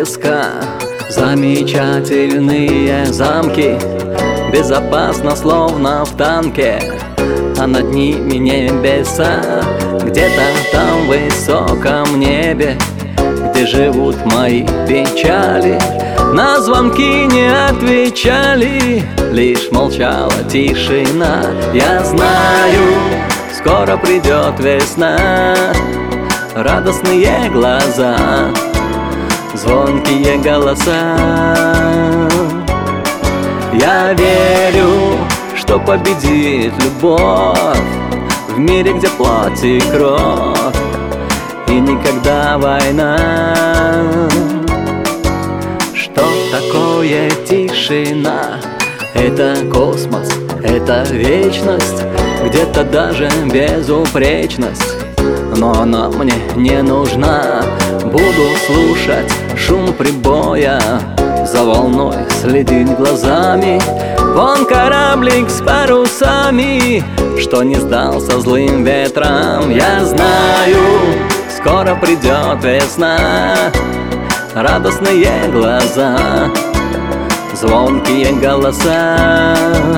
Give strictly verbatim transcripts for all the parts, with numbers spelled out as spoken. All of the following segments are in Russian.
песка. Замечательные замки, безопасно, словно в танке, а над ними небеса. Где-то там в высоком небе, где живут мои печали, на звонки не отвечали, лишь молчала тишина. Я знаю, скоро придет весна, радостные глаза, звонкие голоса. Я верю, что победит любовь в мире, где плоть и кровь, и никогда война. Что такое тишина? Это космос, это вечность, где-то даже безупречность. Но она мне не нужна. Буду слушать шум прибоя, за волной следить глазами. Вон кораблик с парусами, что не сдался злым ветрам. Я знаю, скоро придет весна, радостные глаза, звонкие голоса.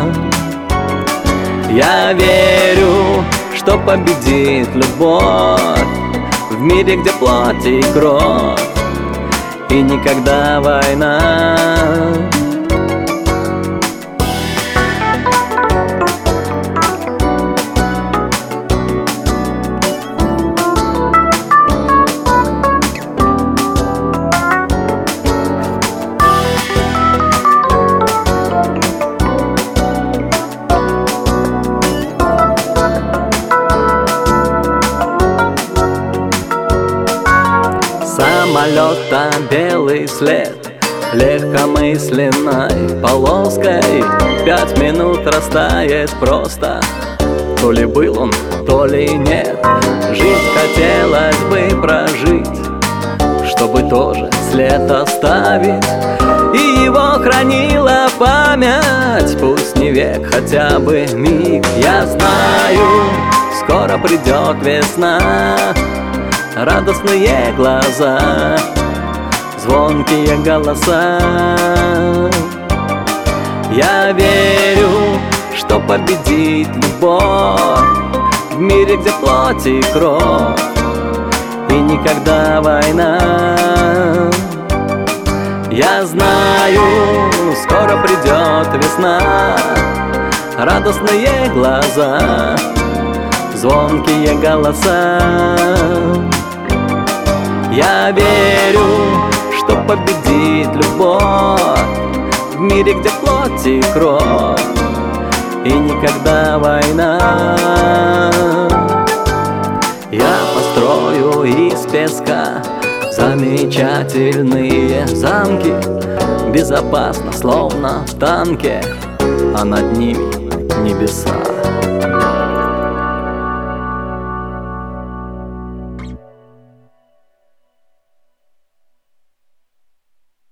Я верю, что победит любовь в мире, где плоть и кровь, и никогда война. Самолета белый след легкомысленной полоской пять минут растает просто. То ли был он, то ли нет. Жизнь хотелось бы прожить, чтобы тоже след оставить, и его хранила память. Пусть не век, хотя бы миг. Я знаю, скоро придет весна, радостные глаза, звонкие голоса. Я верю, что победит любовь в мире, где плоть и кровь, и никогда война. Я знаю, скоро придет весна, радостные глаза, звонкие голоса. Я верю, что победит любовь в мире, где плоть и кровь, и никогда война. Я построю из песка замечательные замки, безопасно, словно в танке, а над ними небеса.